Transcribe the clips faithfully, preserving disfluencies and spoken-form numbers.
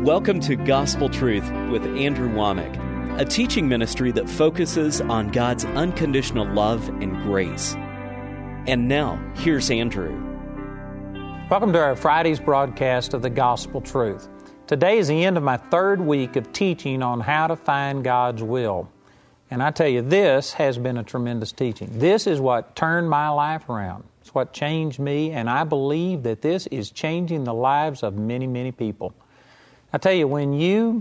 Welcome to Gospel Truth with Andrew Womack, a teaching ministry that focuses on God's unconditional love and grace. And now, here's Andrew. Welcome to our Friday's broadcast of the Gospel Truth. Today is the end of my third week of teaching on how to find God's will. And I tell you, this has been a tremendous teaching. This is what turned my life around. It's what changed me, and I believe that this is changing the lives of many, many people. I tell you, when you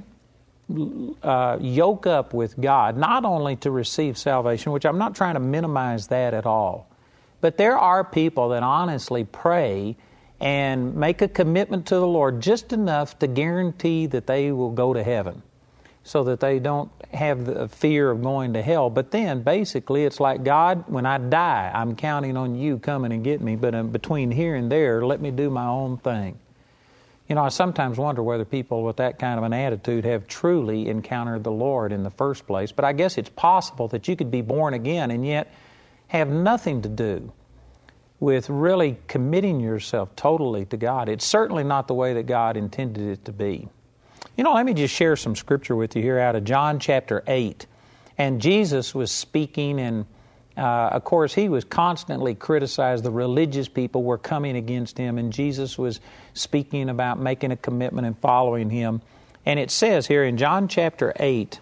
uh, yoke up with God, not only to receive salvation, which I'm not trying to minimize that at all, but there are people that honestly pray and make a commitment to the Lord just enough to guarantee that they will go to heaven so that they don't have the fear of going to hell. But then, basically, it's like, God, when I die, I'm counting on you coming and get me, but in between here and there, let me do my own thing. You know, I sometimes wonder whether people with that kind of an attitude have truly encountered the Lord in the first place. But I guess it's possible that you could be born again and yet have nothing to do with really committing yourself totally to God. It's certainly not the way that God intended it to be. You know, let me just share some scripture with you here out of John chapter eight. And Jesus was speaking, and uh, of course, he was constantly criticized. The religious people were coming against him, and Jesus was speaking about making a commitment and following him. And it says here in John chapter eight,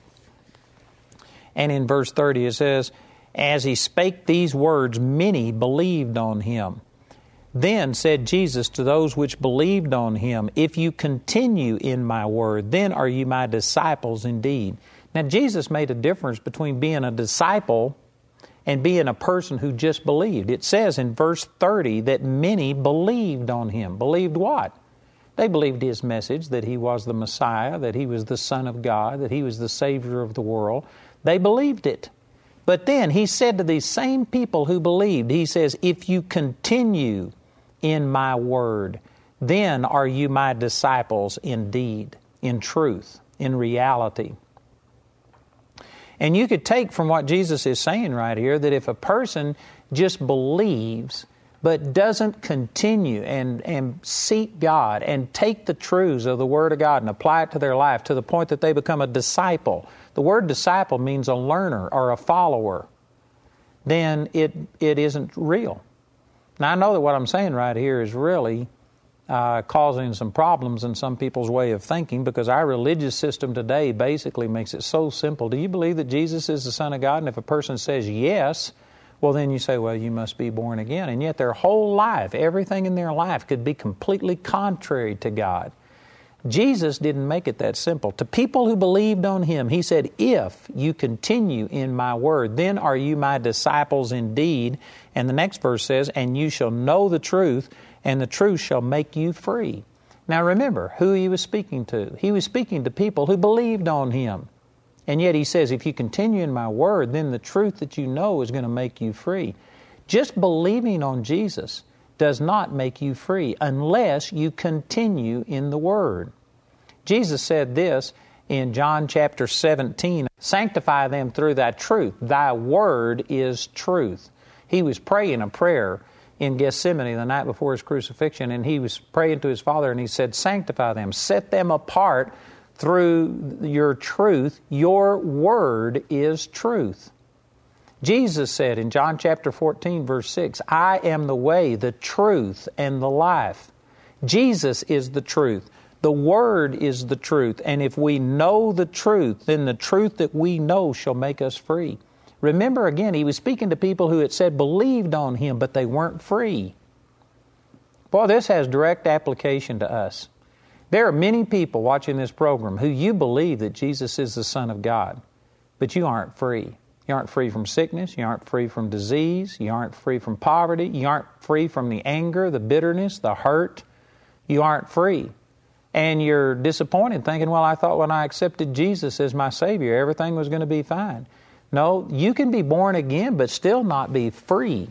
and in verse thirty, it says, "As he spake these words, many believed on him. Then said Jesus to those which believed on him, If you continue in my word, then are you my disciples indeed." Now, Jesus made a difference between being a disciple and being a person who just believed. It says in verse thirty that many believed on him. Believed what? They believed his message, that he was the Messiah, that he was the Son of God, that he was the Savior of the world. They believed it. But then he said to these same people who believed, he says, "If you continue in my word, then are you my disciples indeed, in truth, in reality." And you could take from what Jesus is saying right here that if a person just believes but doesn't continue and, and seek God and take the truths of the Word of God and apply it to their life to the point that they become a disciple. The word disciple means a learner or a follower. Then it it isn't real. Now, I know that what I'm saying right here is really uh, causing some problems in some people's way of thinking, because our religious system today basically makes it so simple. Do you believe that Jesus is the Son of God? And if a person says yes, well, then you say, well, you must be born again. And yet their whole life, everything in their life could be completely contrary to God. Jesus didn't make it that simple. To people who believed on him, he said, "If you continue in my word, then are you my disciples indeed." And the next verse says, "And you shall know the truth, and the truth shall make you free." Now remember who he was speaking to. He was speaking to people who believed on him. And yet he says, if you continue in my word, then the truth that you know is going to make you free. Just believing on Jesus does not make you free unless you continue in the Word. Jesus said this in John chapter seventeen, "Sanctify them through thy truth. Thy word is truth." He was praying a prayer in Gethsemane the night before his crucifixion, and he was praying to his Father, and he said, "Sanctify them, set them apart through your truth. Your word is truth." Jesus said in John chapter fourteen, verse six, "I am the way, the truth, and the life." Jesus is the truth. The Word is the truth. And if we know the truth, then the truth that we know shall make us free. Remember again, he was speaking to people who had said believed on him, but they weren't free. Boy, this has direct application to us. There are many people watching this program who you believe that Jesus is the Son of God, but you aren't free. You aren't free from sickness. You aren't free from disease. You aren't free from poverty. You aren't free from the anger, the bitterness, the hurt. You aren't free. And you're disappointed thinking, well, I thought when I accepted Jesus as my Savior, everything was going to be fine. No, you can be born again, but still not be free.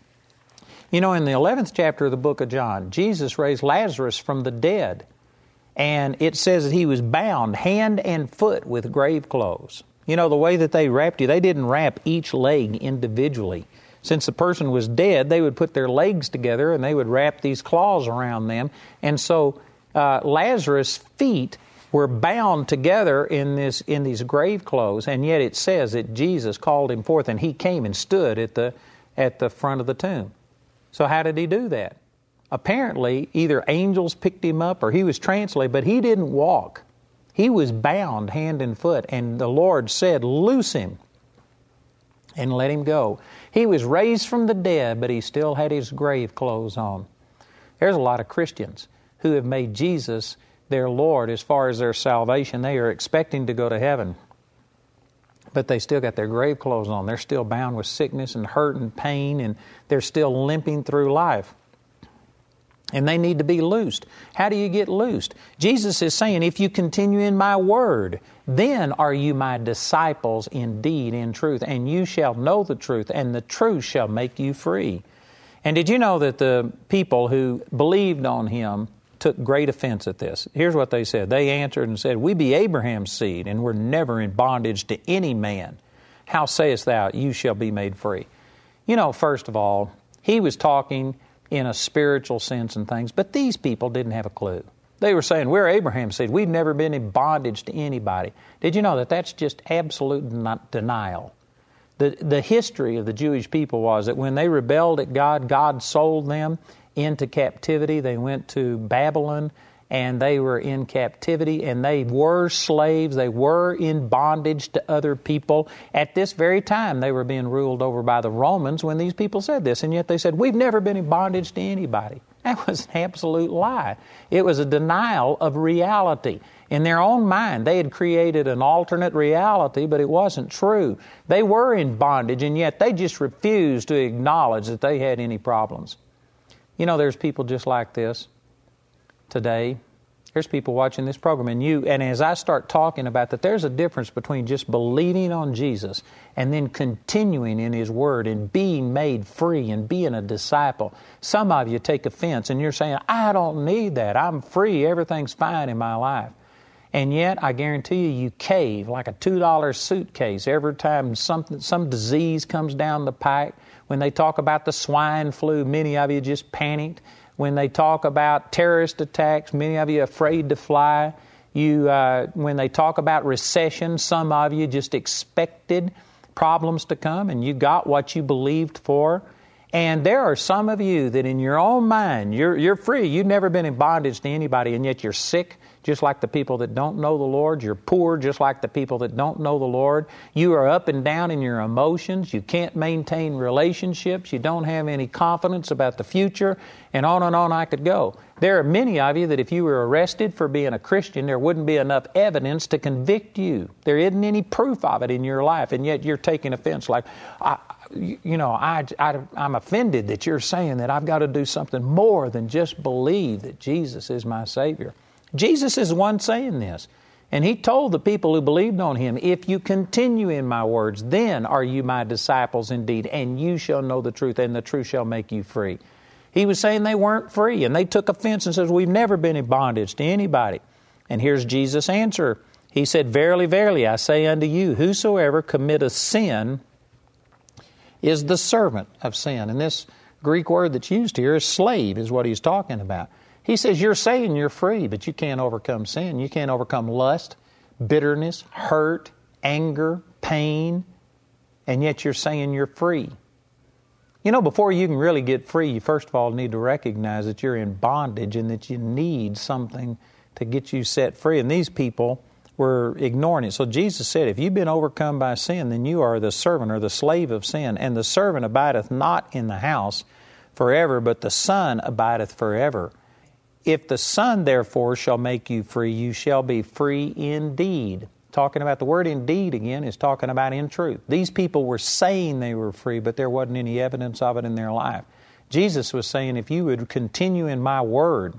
You know, in the eleventh chapter of the book of John, Jesus raised Lazarus from the dead. And it says that he was bound hand and foot with grave clothes. You know, the way that they wrapped you, they didn't wrap each leg individually. Since the person was dead, they would put their legs together and they would wrap these claws around them. And so uh, Lazarus' feet were bound together in this in these grave clothes, and yet it says that Jesus called him forth, and he came and stood at the at the front of the tomb. So how did he do that? Apparently, either angels picked him up or he was translated, but he didn't walk. He was bound hand and foot, and the Lord said, "Loose him and let him go." He was raised from the dead, but he still had his grave clothes on. There's a lot of Christians who have made Jesus their Lord as far as their salvation. They are expecting to go to heaven, but they still got their grave clothes on. They're still bound with sickness and hurt and pain, and they're still limping through life. And they need to be loosed. How do you get loosed? Jesus is saying, if you continue in my word, then are you my disciples indeed in truth, and you shall know the truth, and the truth shall make you free. And did you know that the people who believed on him took great offense at this? Here's what they said. They answered and said, "We be Abraham's seed, and we're never in bondage to any man. How sayest thou, you shall be made free?" You know, first of all, he was talking in a spiritual sense and things, but these people didn't have a clue. They were saying, "We're Abraham's seed. We've never been in bondage to anybody." Did you know that that's just absolute denial? The, the history of the Jewish people was that when they rebelled at God, God sold them into captivity. They went to Babylon, and they were in captivity, and they were slaves. They were in bondage to other people. At this very time, they were being ruled over by the Romans when these people said this, and yet they said, "We've never been in bondage to anybody." That was an absolute lie. It was a denial of reality. In their own mind, they had created an alternate reality, but it wasn't true. They were in bondage, and yet they just refused to acknowledge that they had any problems. You know, there's people just like this today. There's people watching this program, and you, and as I start talking about that, there's a difference between just believing on Jesus and then continuing in His Word and being made free and being a disciple. Some of you take offense, and you're saying, "I don't need that. I'm free. Everything's fine in my life." And yet, I guarantee you, you cave like a two dollar suitcase every time something, some disease comes down the pike. When they talk about the swine flu, many of you just panicked. When they talk about terrorist attacks, many of you are afraid to fly. You, uh, when they talk about recession, some of you just expected problems to come, and you got what you believed for. And there are some of you that in your own mind, you're, you're free. You've never been in bondage to anybody, and yet you're sick, just like the people that don't know the Lord. You're poor, just like the people that don't know the Lord. You are up and down in your emotions. You can't maintain relationships. You don't have any confidence about the future, and on and on I could go. There are many of you that if you were arrested for being a Christian, there wouldn't be enough evidence to convict you. There isn't any proof of it in your life, and yet you're taking offense like, I, you know, I, I, I'm offended that you're saying that I've got to do something more than just believe that Jesus is my Savior. Jesus is the one saying this. And He told the people who believed on Him, "If you continue in my words, then are you my disciples indeed, and you shall know the truth, and the truth shall make you free." He was saying they weren't free, and they took offense and says, "We've never been in bondage to anybody." And here's Jesus' answer. He said, "Verily, verily, I say unto you, whosoever committeth sin is the servant of sin." And this Greek word that's used here is slave, is what He's talking about. He says, you're saying you're free, but you can't overcome sin. You can't overcome lust, bitterness, hurt, anger, pain, and yet you're saying you're free. You know, before you can really get free, you first of all need to recognize that you're in bondage and that you need something to get you set free. And these people were ignoring it. So Jesus said, if you've been overcome by sin, then you are the servant or the slave of sin. And the servant abideth not in the house forever, but the Son abideth forever. If the Son, therefore, shall make you free, you shall be free indeed. Talking about the word indeed again is talking about in truth. These people were saying they were free, but there wasn't any evidence of it in their life. Jesus was saying, if you would continue in my word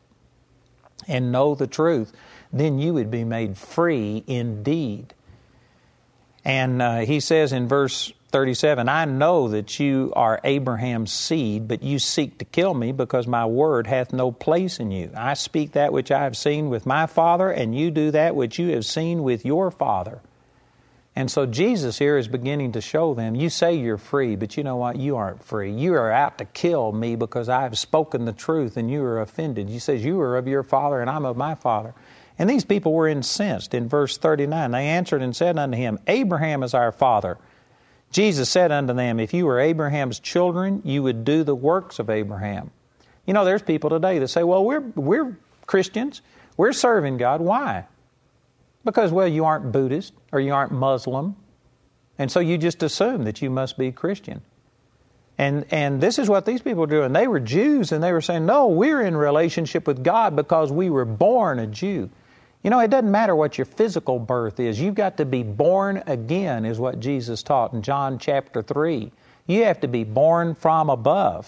and know the truth, then you would be made free indeed. And uh, he says in verse thirty-seven, I know that you are Abraham's seed, but you seek to kill me because my word hath no place in you. I speak that which I have seen with my father, and you do that which you have seen with your father. And so Jesus here is beginning to show them, you say you're free, but you know what? You aren't free. You are out to kill me because I have spoken the truth and you are offended. He says, you are of your father and I'm of my father. And these people were incensed. In verse thirty-nine, they answered and said unto him, Abraham is our father. Jesus said unto them, if you were Abraham's children, you would do the works of Abraham. You know, there's people today that say, well, we're we're Christians. We're serving God. Why? Because, well, you aren't Buddhist or you aren't Muslim. And so you just assume that you must be Christian. And and this is what these people were doing. They were Jews and they were saying, no, we're in relationship with God because we were born a Jew. You know, it doesn't matter what your physical birth is. You've got to be born again, is what Jesus taught in John chapter three. You have to be born from above.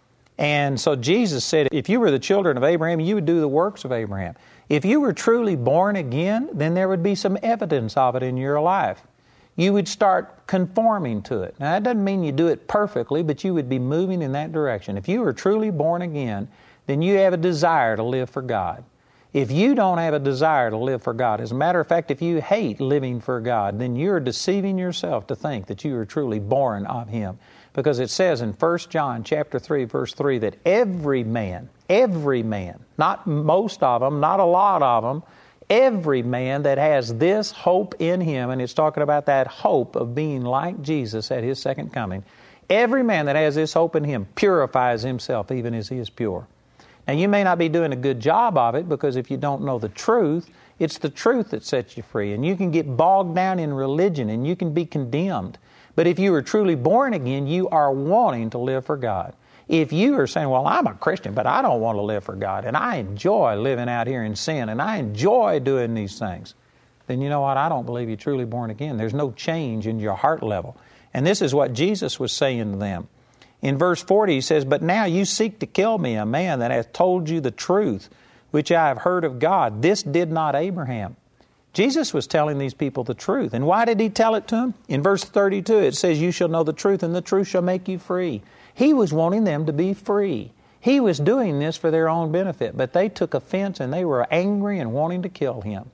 And so Jesus said, if you were the children of Abraham, you would do the works of Abraham. If you were truly born again, then there would be some evidence of it in your life. You would start conforming to it. Now, that doesn't mean you do it perfectly, but you would be moving in that direction. If you are truly born again, then you have a desire to live for God. If you don't have a desire to live for God, as a matter of fact, if you hate living for God, then you're deceiving yourself to think that you are truly born of Him. Because it says in First John chapter three, verse three, that every man, every man, not most of them, not a lot of them, every man that has this hope in him, and it's talking about that hope of being like Jesus at His second coming, every man that has this hope in him purifies himself even as he is pure. Now, you may not be doing a good job of it because if you don't know the truth, it's the truth that sets you free. And you can get bogged down in religion and you can be condemned. But if you are truly born again, you are wanting to live for God. If you are saying, well, I'm a Christian, but I don't want to live for God, and I enjoy living out here in sin, and I enjoy doing these things, then you know what? I don't believe you're truly born again. There's no change in your heart level. And this is what Jesus was saying to them. In verse forty, He says, but now you seek to kill me, a man that hath told you the truth, which I have heard of God. This did not Abraham. Jesus was telling these people the truth. And why did He tell it to them? In verse thirty-two, it says, you shall know the truth, and the truth shall make you free. He was wanting them to be free. He was doing this for their own benefit, but they took offense and they were angry and wanting to kill Him.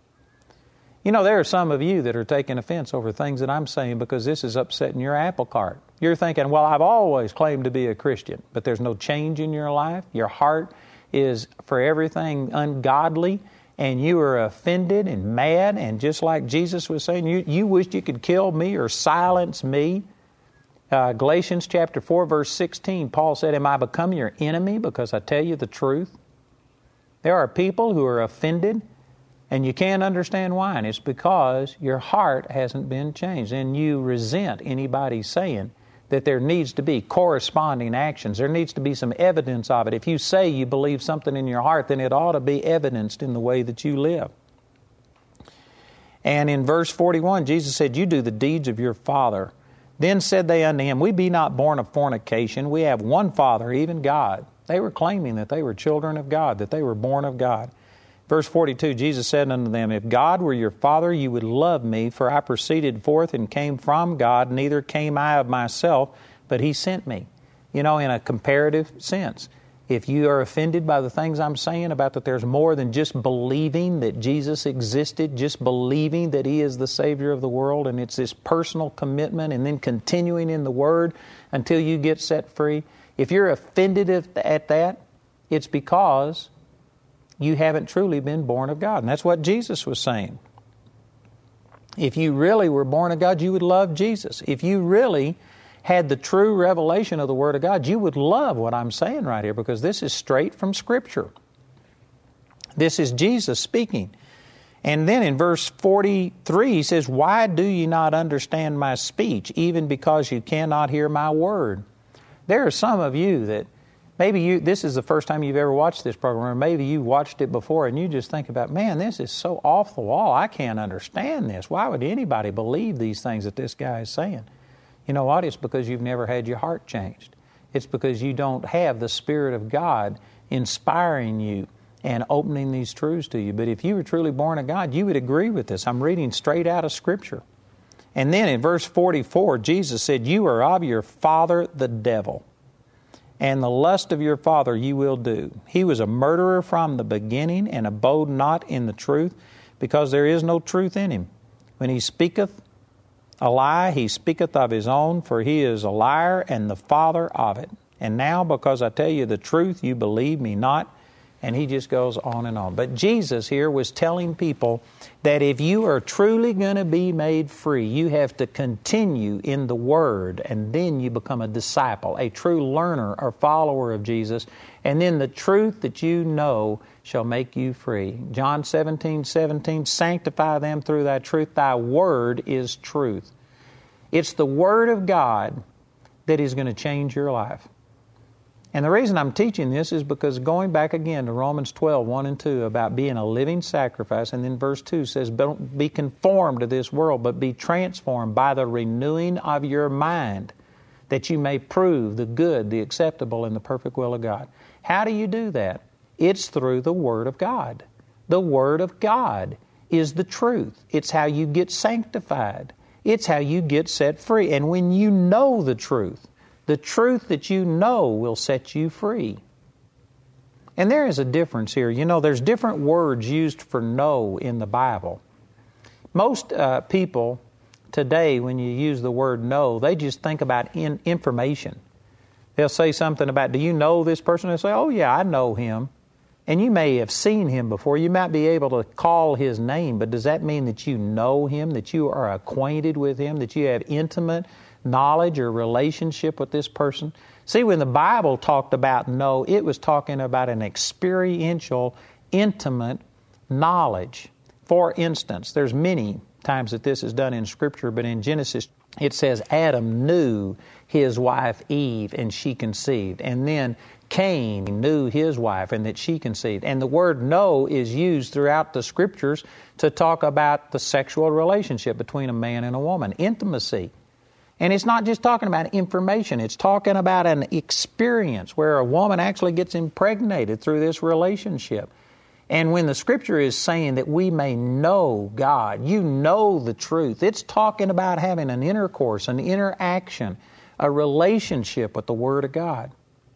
You know, there are some of you that are taking offense over things that I'm saying because this is upsetting your apple cart. You're thinking, well, I've always claimed to be a Christian, but there's no change in your life. Your heart is for everything ungodly, and you are offended and mad, and just like Jesus was saying, you, you wished you could kill me or silence me. Uh, Galatians chapter four, verse sixteen, Paul said, am I become your enemy because I tell you the truth? There are people who are offended, and you can't understand why, and it's because your heart hasn't been changed, and you resent anybody saying that there needs to be corresponding actions. There needs to be some evidence of it. If you say you believe something in your heart, then it ought to be evidenced in the way that you live. And in verse forty-one, Jesus said, you do the deeds of your father. Then said they unto him, we be not born of fornication. We have one Father, even God. They were claiming that they were children of God, that they were born of God. Verse forty-two, Jesus said unto them, if God were your Father, you would love me, for I proceeded forth and came from God, neither came I of myself, but He sent me. You know, in a comparative sense. If you are offended by the things I'm saying about that there's more than just believing that Jesus existed, just believing that He is the Savior of the world, and it's this personal commitment and then continuing in the Word until you get set free. If you're offended at that, it's because you haven't truly been born of God. And that's what Jesus was saying. If you really were born of God, you would love Jesus. If you really had the true revelation of the Word of God, you would love what I'm saying right here, because this is straight from Scripture. This is Jesus speaking. And then in verse forty-three, He says, why do you not understand my speech, even because you cannot hear my word? There are some of you that maybe you this is the first time you've ever watched this program, or maybe you watched it before and you just think about, man, this is so off the wall. I can't understand this. Why would anybody believe these things that this guy is saying? You know what? It's because you've never had your heart changed. It's because you don't have the Spirit of God inspiring you and opening these truths to you. But if you were truly born of God, you would agree with this. I'm reading straight out of Scripture. And then in verse forty-four, Jesus said, you are of your father the devil, and the lust of your father you will do. He was a murderer from the beginning, and abode not in the truth, because there is no truth in him. When he speaketh a lie, he speaketh of his own, for he is a liar and the father of it. And now, because I tell you the truth, you believe me not. And he just goes on and on. But Jesus here was telling people that if you are truly going to be made free, you have to continue in the Word, and then you become a disciple, a true learner or follower of Jesus, and then the truth that you know shall make you free. John seventeen seventeen, sanctify them through thy truth. Thy Word is truth. It's the Word of God that is going to change your life. And the reason I'm teaching this is because going back again to Romans twelve, one and two, about being a living sacrifice, and then verse two says, don't be conformed to this world, but be transformed by the renewing of your mind, that you may prove the good, the acceptable, and the perfect will of God. How do you do that? It's through the Word of God. The Word of God is the truth. It's how you get sanctified. It's how you get set free. And when you know the truth, the truth that you know will set you free. And there is a difference here. You know, there's different words used for know in the Bible. Most uh, people today, when you use the word know, they just think about in information. They'll say something about, do you know this person? They'll say, oh yeah, I know him. And you may have seen him before. You might be able to call his name, but does that mean that you know him, that you are acquainted with him, that you have intimate knowledge or relationship with this person? See, when the Bible talked about know, it was talking about an experiential, intimate knowledge. For instance, there's many times that this is done in Scripture, but in Genesis it says Adam knew his wife Eve and she conceived. And then Cain knew his wife and that she conceived. And the word know is used throughout the Scriptures to talk about the sexual relationship between a man and a woman, intimacy. And it's not just talking about information. It's talking about an experience where a woman actually gets impregnated through this relationship. And when the Scripture is saying that we may know God, you know the truth, it's talking about having an intercourse, an interaction, a relationship with the Word of God.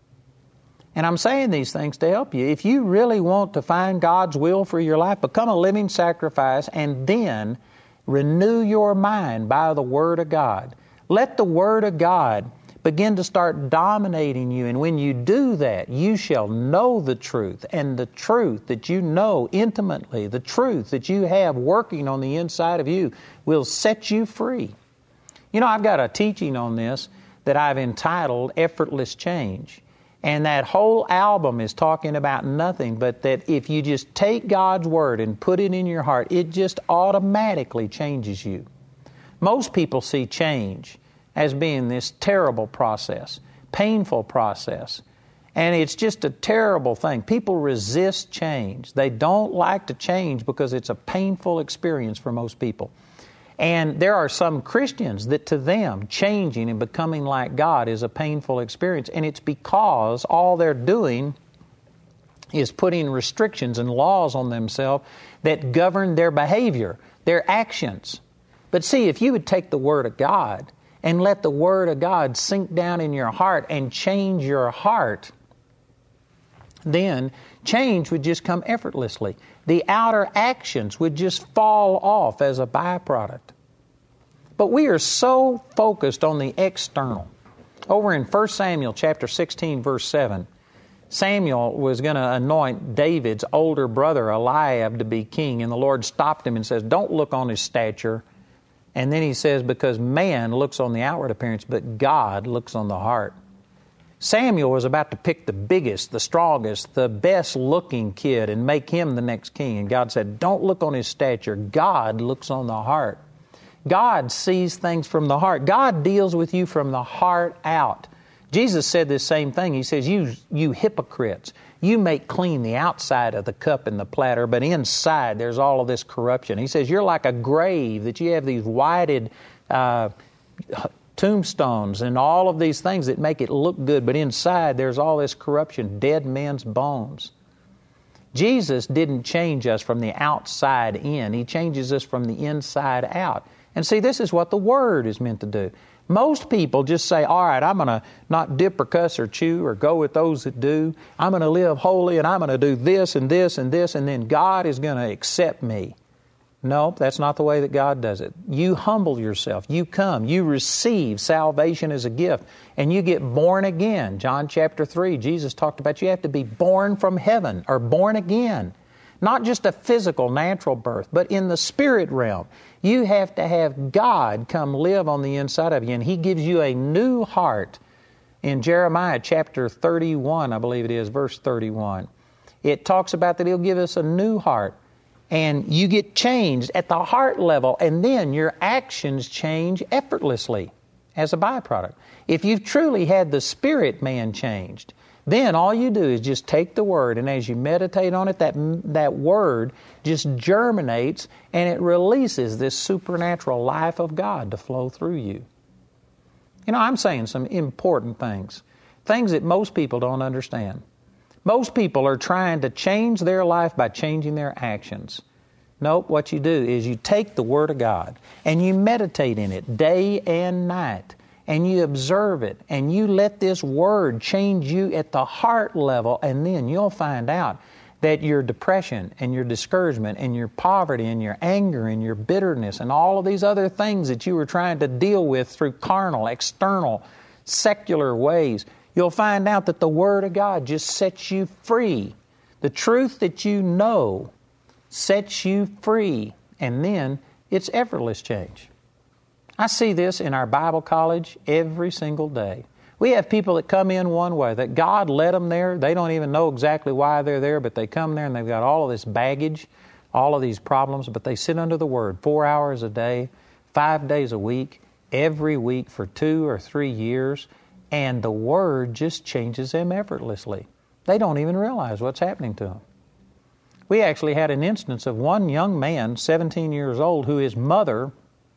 And I'm saying these things to help you. If you really want to find God's will for your life, become a living sacrifice and then renew your mind by the Word of God. Let the Word of God begin to start dominating you. And when you do that, you shall know the truth. And the truth that you know intimately, the truth that you have working on the inside of you, will set you free. You know, I've got a teaching on this that I've entitled Effortless Change. And that whole album is talking about nothing but that if you just take God's Word and put it in your heart, it just automatically changes you. Most people see change as being this terrible process, painful process. And it's just a terrible thing. People resist change. They don't like to change because it's a painful experience for most people. And there are some Christians that to them, changing and becoming like God is a painful experience. And it's because all they're doing is putting restrictions and laws on themselves that govern their behavior, their actions. But see, if you would take the Word of God and let the Word of God sink down in your heart and change your heart, then change would just come effortlessly. The outer actions would just fall off as a byproduct. But we are so focused on the external. Over in First Samuel chapter sixteen, verse seven, Samuel was going to anoint David's older brother Eliab to be king, and the Lord stopped him and says, don't look on his stature. And then he says, because man looks on the outward appearance, but God looks on the heart. Samuel was about to pick the biggest, the strongest, the best-looking kid and make him the next king. And God said, don't look on his stature. God looks on the heart. God sees things from the heart. God deals with you from the heart out. Jesus said this same thing. He says, you, you hypocrites, you make clean the outside of the cup and the platter, but inside there's all of this corruption. He says, you're like a grave, that you have these whited uh, tombstones and all of these things that make it look good, but inside there's all this corruption, dead men's bones. Jesus didn't change us from the outside in. He changes us from the inside out. And see, this is what the Word is meant to do. Most people just say, all right, I'm going to not dip or cuss or chew or go with those that do. I'm going to live holy and I'm going to do this and this and this, and then God is going to accept me. No, that's not the way that God does it. You humble yourself. You come. You receive salvation as a gift. And you get born again. John chapter three, Jesus talked about you have to be born from heaven or born again. Not just a physical, natural birth, but in the spirit realm. You have to have God come live on the inside of you. And He gives you a new heart. In Jeremiah chapter thirty-one, I believe it is, verse thirty-one, it talks about that He'll give us a new heart. And you get changed at the heart level, and then your actions change effortlessly as a byproduct. If you've truly had the spirit man changed, then all you do is just take the Word, and as you meditate on it, that, that Word just germinates, and it releases this supernatural life of God to flow through you. You know, I'm saying some important things, things that most people don't understand. Most people are trying to change their life by changing their actions. Nope, what you do is you take the Word of God and you meditate in it day and night, and you observe it, and you let this Word change you at the heart level, and then you'll find out that your depression and your discouragement and your poverty and your anger and your bitterness and all of these other things that you were trying to deal with through carnal, external, secular ways, you'll find out that the Word of God just sets you free. The truth that you know sets you free, and then it's effortless change. I see this in our Bible college every single day. We have people that come in one way, that God led them there. They don't even know exactly why they're there, but they come there and they've got all of this baggage, all of these problems, but they sit under the Word four hours a day, five days a week, every week for two or three years, and the Word just changes them effortlessly. They don't even realize what's happening to them. We actually had an instance of one young man, seventeen years old, who his mother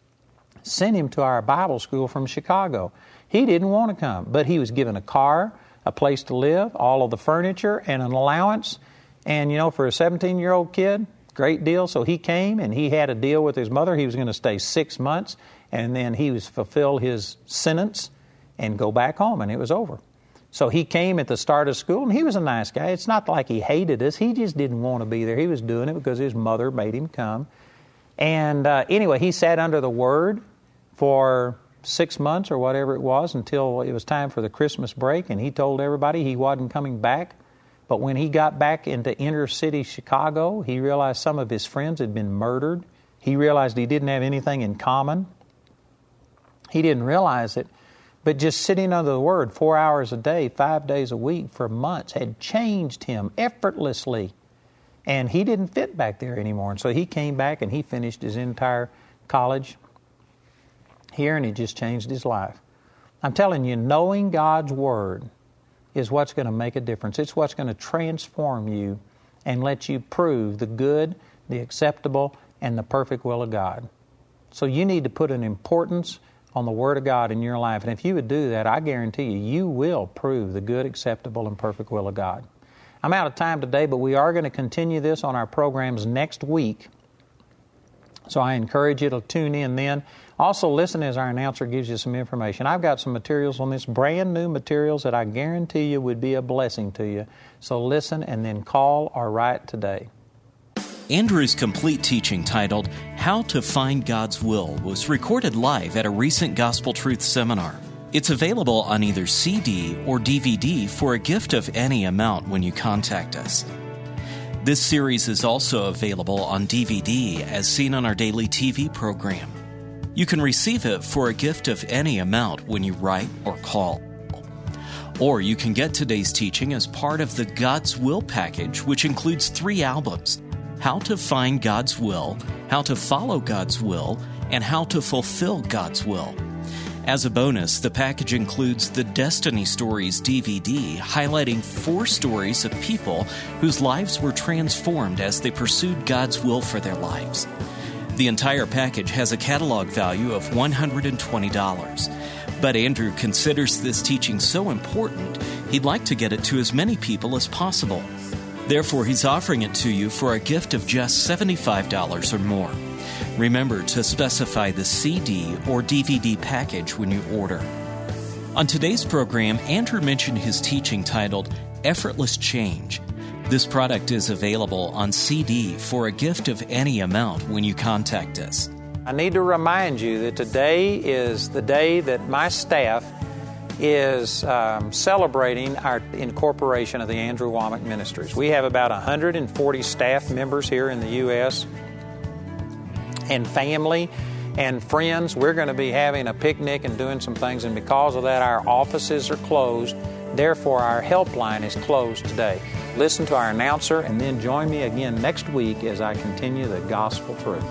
sent him to our Bible school from Chicago. He didn't want to come, but he was given a car, a place to live, all of the furniture, and an allowance. And, you know, for a seventeen-year-old kid, great deal. So he came, and he had a deal with his mother. He was going to stay six months, and then he was fulfill his sentence and go back home, and it was over. So he came at the start of school, and he was a nice guy. It's not like he hated us. He just didn't want to be there. He was doing it because his mother made him come. And uh, anyway, he sat under the Word for six months or whatever it was until it was time for the Christmas break, and he told everybody he wasn't coming back. But when he got back into inner city Chicago, he realized some of his friends had been murdered. He realized he didn't have anything in common. He didn't realize it. But just sitting under the Word four hours a day, five days a week for months had changed him effortlessly. And he didn't fit back there anymore. And so he came back and he finished his entire college here, and he just changed his life. I'm telling you, knowing God's Word is what's going to make a difference. It's what's going to transform you and let you prove the good, the acceptable, and the perfect will of God. So you need to put an importance on the Word of God in your life. And if you would do that, I guarantee you, you will prove the good, acceptable, and perfect will of God. I'm out of time today, but we are going to continue this on our programs next week. So I encourage you to tune in then. Also, listen as our announcer gives you some information. I've got some materials on this, brand new materials that I guarantee you would be a blessing to you. So listen and then call or write today. Andrew's complete teaching titled How to Find God's Will was recorded live at a recent Gospel Truth seminar. It's available on either C D or D V D for a gift of any amount when you contact us. This series is also available on D V D as seen on our daily T V program. You can receive it for a gift of any amount when you write or call. Or you can get today's teaching as part of the God's Will package, which includes three albums: How to Find God's Will, How to Follow God's Will, and How to Fulfill God's Will. As a bonus, the package includes the Destiny Stories D V D, highlighting four stories of people whose lives were transformed as they pursued God's will for their lives. The entire package has a catalog value of one hundred twenty dollars. But Andrew considers this teaching so important, he'd like to get it to as many people as possible. Therefore, he's offering it to you for a gift of just seventy-five dollars or more. Remember to specify the C D or D V D package when you order. On today's program, Andrew mentioned his teaching titled Effortless Change. This product is available on C D for a gift of any amount when you contact us. I need to remind you that today is the day that my staff is um, celebrating our incorporation of the Andrew Wommack Ministries. We have about one hundred forty staff members here in the U S and family and friends. We're going to be having a picnic and doing some things, and because of that, our offices are closed. Therefore, our helpline is closed today. Listen to our announcer and then join me again next week as I continue the gospel truth.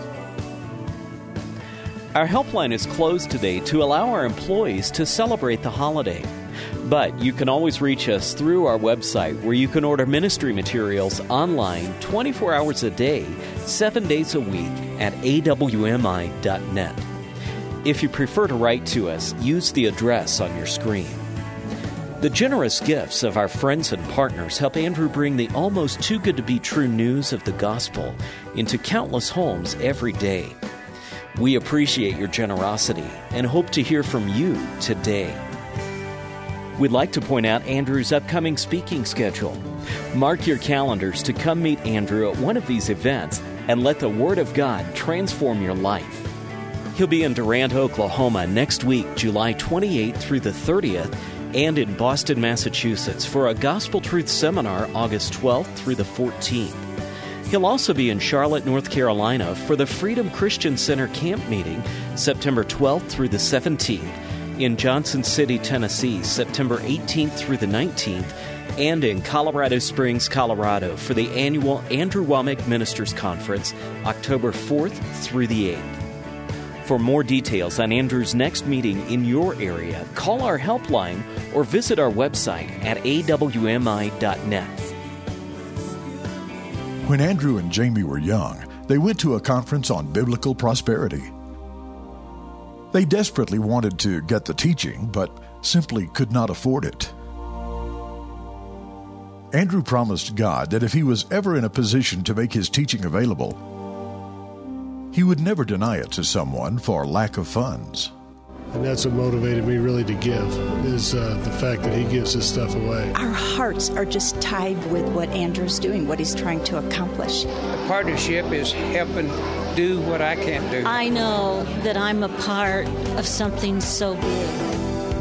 Our helpline is closed today to allow our employees to celebrate the holiday. But you can always reach us through our website, where you can order ministry materials online twenty-four hours a day, seven days a week at A W M I dot net. If you prefer to write to us, use the address on your screen. The generous gifts of our friends and partners help Andrew bring the almost too good to be true news of the gospel into countless homes every day. We appreciate your generosity and hope to hear from you today. We'd like to point out Andrew's upcoming speaking schedule. Mark your calendars to come meet Andrew at one of these events and let the Word of God transform your life. He'll be in Durant, Oklahoma next week, July twenty-eighth through the thirtieth, and in Boston, Massachusetts for a Gospel Truth Seminar August twelfth through the fourteenth. He'll also be in Charlotte, North Carolina for the Freedom Christian Center Camp Meeting September twelfth through the seventeenth, in Johnson City, Tennessee, September eighteenth through the nineteenth, and in Colorado Springs, Colorado for the annual Andrew Wommack Ministers Conference, October fourth through the eighth. For more details on Andrew's next meeting in your area, call our helpline or visit our website at A W M I dot net. When Andrew and Jamie were young, they went to a conference on biblical prosperity. They desperately wanted to get the teaching, but simply could not afford it. Andrew promised God that if he was ever in a position to make his teaching available, he would never deny it to someone for lack of funds. And that's what motivated me really to give, is uh, the fact that he gives this stuff away. Our hearts are just tied with what Andrew's doing, what he's trying to accomplish. The partnership is helping do what I can't do. I know that I'm a part of something so big.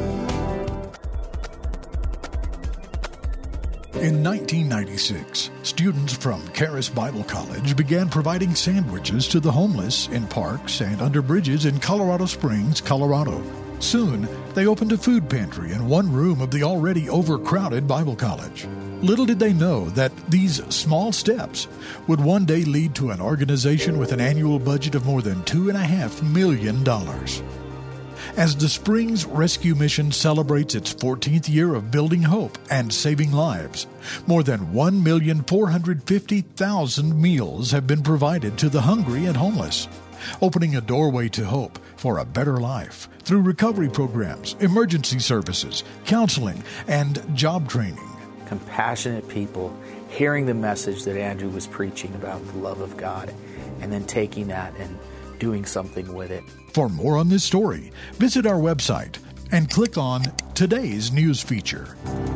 In nineteen ninety-six, students from Charis Bible College began providing sandwiches to the homeless in parks and under bridges in Colorado Springs, Colorado. Soon, they opened a food pantry in one room of the already overcrowded Bible College. Little did they know that these small steps would one day lead to an organization with an annual budget of more than two and a half million dollars. As the Springs Rescue Mission celebrates its fourteenth year of building hope and saving lives, more than one million four hundred fifty thousand meals have been provided to the hungry and homeless, opening a doorway to hope for a better life through recovery programs, emergency services, counseling, and job training. Compassionate people hearing the message that Andrew was preaching about the love of God, and then taking that and doing something with it. For more on this story, visit our website and click on today's news feature.